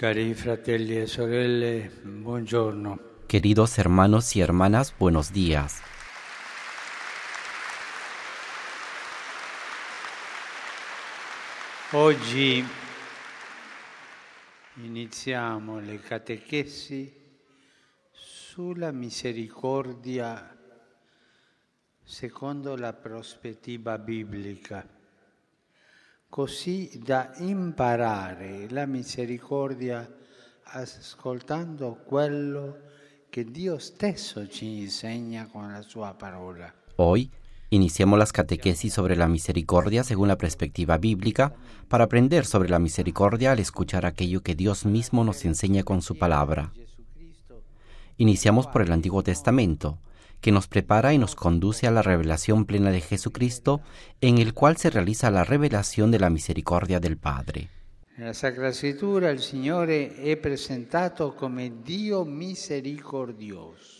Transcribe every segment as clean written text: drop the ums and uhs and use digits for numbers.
Cari fratelli e sorelle, buongiorno. Queridos hermanos y hermanas, buenos días. Oggi iniziamo le catechesi sulla misericordia secondo la prospettiva biblica, così da imparare la misericordia ascoltando quello che Dio stesso ci insegna con la sua parola. Hoy iniciamos las catequesis sobre la misericordia según la perspectiva bíblica para aprender sobre la misericordia al escuchar aquello que Dios mismo nos enseña con su palabra. Iniciamos por el Antiguo Testamento, que nos prepara y nos conduce a la revelación plena de Jesucristo, en el cual se realiza la revelación de la misericordia del Padre. Nella Sacra Scrittura il Signore è presentato come Dio misericordioso.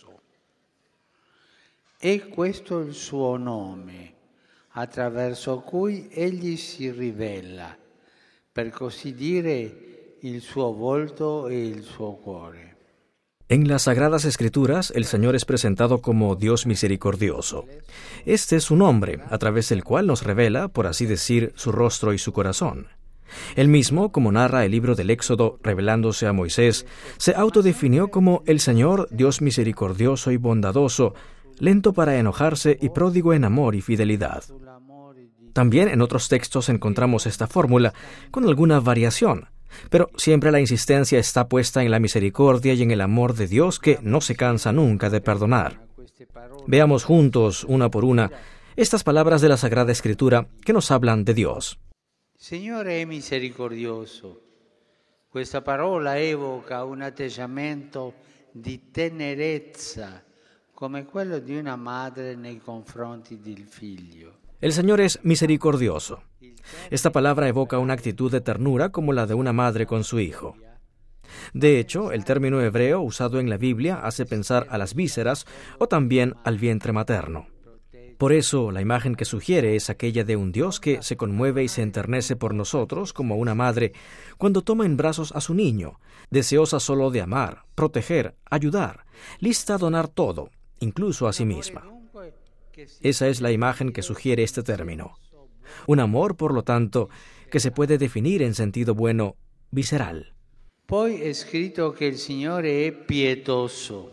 È questo il suo nome, attraverso cui Egli si rivela, per così dire, il suo volto e il suo cuore. En las Sagradas Escrituras, el Señor es presentado como Dios misericordioso. Este es su nombre, a través del cual nos revela, por así decir, su rostro y su corazón. Él mismo, como narra el libro del Éxodo, revelándose a Moisés, se autodefinió como el Señor, Dios misericordioso y bondadoso, lento para enojarse y pródigo en amor y fidelidad. También en otros textos encontramos esta fórmula, con alguna variación, pero siempre la insistencia está puesta en la misericordia y en el amor de Dios que no se cansa nunca de perdonar. Veamos juntos, una por una, estas palabras de la Sagrada Escritura que nos hablan de Dios. Signore è misericordioso. Questa parola evoca un atteggiamento di tenerezza, come quello di una madre nei confronti del figlio. El Señor es misericordioso. Esta palabra evoca una actitud de ternura como la de una madre con su hijo. De hecho, el término hebreo usado en la Biblia hace pensar a las vísceras o también al vientre materno. Por eso, la imagen que sugiere es aquella de un Dios que se conmueve y se enternece por nosotros como una madre cuando toma en brazos a su niño, deseosa solo de amar, proteger, ayudar, lista a donar todo, incluso a sí misma. Esa es la imagen que sugiere este término. Un amor, por lo tanto, que se puede definir en sentido bueno, visceral. Poi è scritto che il Signore è pietoso,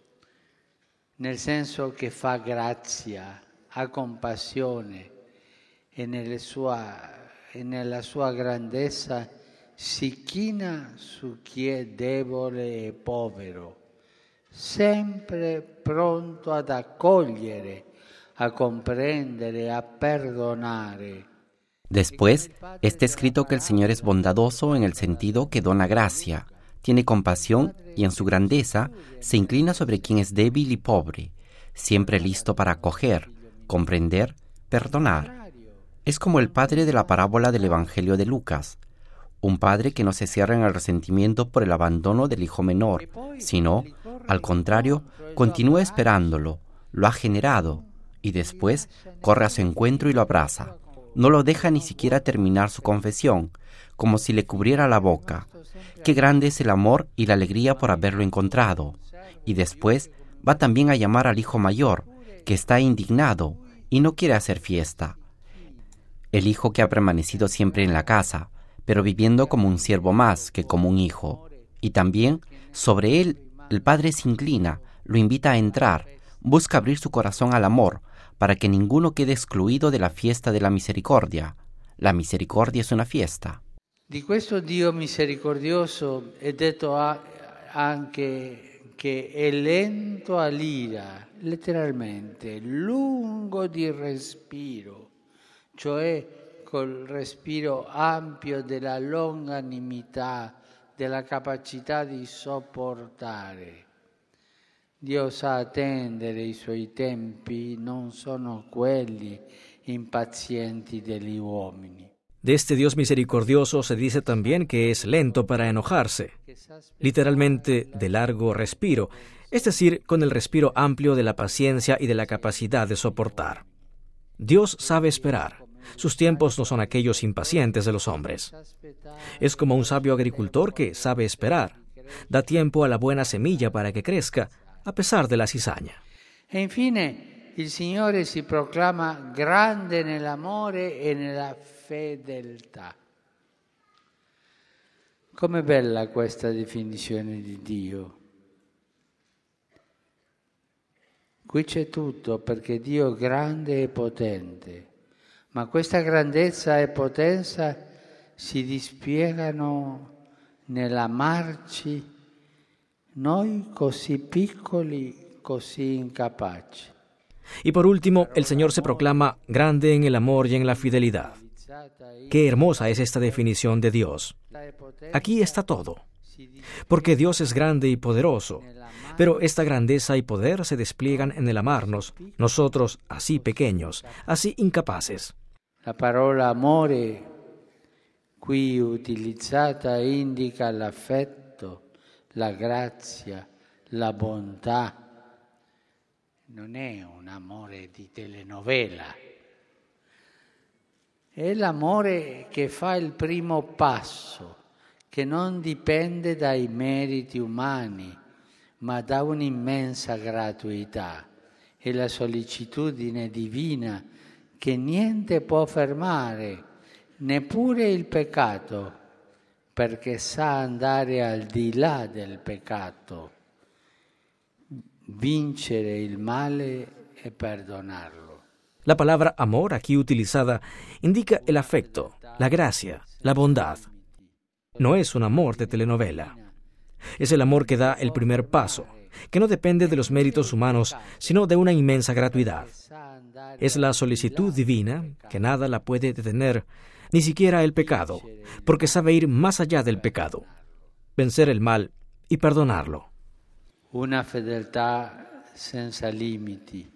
nel senso che fa grazia, ha compassione e nella sua grandezza si china su chi è debole e povero, sempre pronto ad accogliere, a comprendere, a perdonare. Después, está escrito que el Señor es bondadoso en el sentido que dona gracia, tiene compasión y en su grandeza se inclina sobre quien es débil y pobre, siempre listo para acoger, comprender, perdonar. Es como el padre de la parábola del Evangelio de Lucas, un padre que no se cierra en el resentimiento por el abandono del hijo menor, sino, al contrario, continúa esperándolo, lo ha generado, y después corre a su encuentro y lo abraza. No lo deja ni siquiera terminar su confesión, como si le cubriera la boca. Qué grande es el amor y la alegría por haberlo encontrado. Y después va también a llamar al hijo mayor, que está indignado y no quiere hacer fiesta. El hijo que ha permanecido siempre en la casa, pero viviendo como un siervo más que como un hijo. Y también, sobre él, el padre se inclina, lo invita a entrar, busca abrir su corazón al amor, para que ninguno quede excluido de la fiesta de la misericordia. La misericordia es una fiesta. Di questo Dio misericordioso è detto anche che è lento all'ira, letteralmente, lungo di respiro, cioè col respiro ampio della longanimità, della capacità di sopportare. Dio sa attendere i suoi tempi, non sono quelli impazienti degli uomini. De este Dios misericordioso se dice también que es lento para enojarse, literalmente de largo respiro, es decir, con el respiro amplio de la paciencia y de la capacidad de soportar. Dios sabe esperar, Sus tiempos no son aquellos impacientes de los hombres. Es como un sabio agricultor que sabe esperar. Da tiempo a la buena semilla para que crezca, a pesar de la cizaña. E infine il Signore si proclama grande nell'amore e nella fedeltà. Com'è bella questa definizione di Dio. Qui c'è tutto, perché Dio è grande e potente, ma questa grandezza e potenza si dispiegano nell'amarci noi così piccoli, così incapaci. Y por último, el Señor se proclama grande en el amor y en la fidelidad. Qué hermosa es esta definición de Dios. Aquí está todo. Porque Dios es grande y poderoso, pero esta grandeza y poder se despliegan en el amarnos, nosotros así pequeños, así incapaces. La parola amore qui utilizzata indica l'affetto, la grazia, la bontà. Non è un amore di telenovela. È l'amore che fa il primo passo, che non dipende dai meriti umani, ma da un'immensa gratuità. È la sollecitudine divina che niente può fermare, neppure il peccato, perché sa andare al di là del peccato, vincere il male e perdonarlo. La palabra amor aquí utilizada indica el afecto, la gracia, la bondad. No es un amor de telenovela. Es el amor que da el primer paso, que no depende de los méritos humanos, sino de una inmensa gratuidad. Es la solicitud divina, que nada la puede detener, ni siquiera el pecado, porque sabe ir más allá del pecado, vencer el mal y perdonarlo. Una fedeltà senza limiti.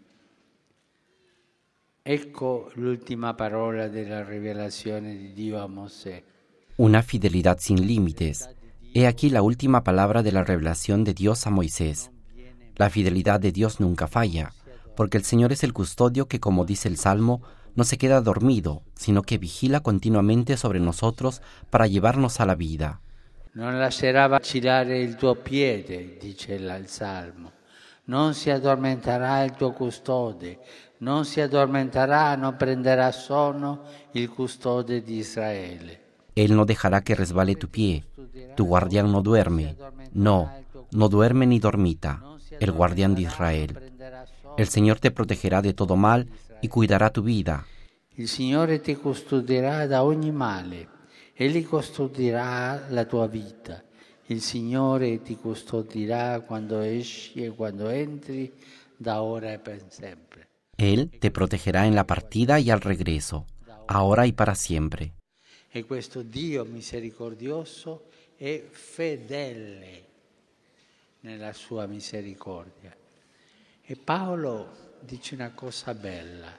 Ecco l'ultima parola della rivelazione di Dio a Mosè. Una fidelidad sin límites. He aquí la última palabra de la revelación de Dios a Moisés. La fidelidad de Dios nunca falla, porque el Señor es el custodio que, como dice el Salmo, no se queda dormido, sino que vigila continuamente sobre nosotros para llevarnos a la vida. Non lascerà vacillare il tuo piede, dice il Salmo. Non si addormenterà il tuo custode, non si addormenterà, non prenderà sonno il custode di Israele. Él no dejará que resbale tu pie. Tu guardián no duerme. No duerme ni dormita, el guardián de Israel. El Señor te protegerá de todo mal y cuidará tu vida. Il Signore ti custodirà da ogni male. Egli custodirà la tua vita. Il Signore ti custodirà quando esci e quando entri, da ora e per sempre. Él te protegerá en la partida y al regreso, ahora y para siempre. E questo Dio misericordioso è fedele nella sua misericordia. E Paolo dice una cosa bella.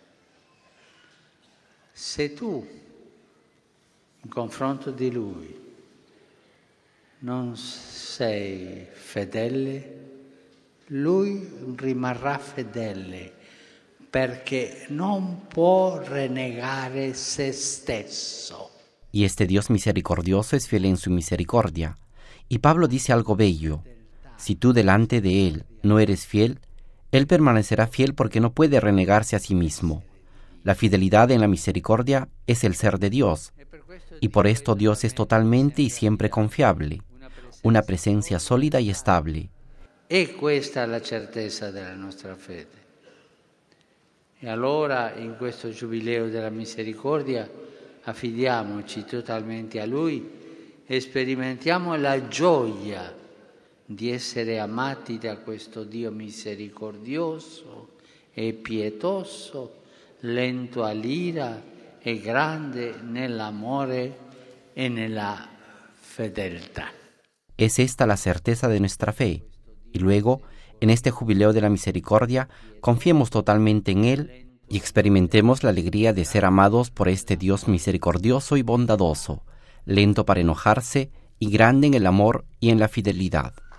Se tu, in confronto di Lui, non sei fedele, Lui rimarrà fedele, perché non può renegare se stesso. Y este Dios misericordioso es fiel en su misericordia. Y Pablo dice algo bello. Si tú delante de Él no eres fiel, Él permanecerá fiel porque no puede renegarse a sí mismo. La fidelidad en la misericordia es el ser de Dios. Y por esto Dios es totalmente y siempre confiable, una presencia sólida y estable. E questa è la certezza della nostra fede. E allora, in questo giubileo della misericordia, affidiamoci totalmente a Lui e sperimentiamo la gioia di essere amati da questo Dio misericordioso e pietoso, lento all'ira e grande nell'amore e nella fedeltà. Es esta la certeza de nuestra fe. Y luego, en este jubileo de la misericordia, confiemos totalmente en Él y experimentemos la alegría de ser amados por este Dios misericordioso y bondadoso, lento para enojarse y grande en el amor y en la fidelidad.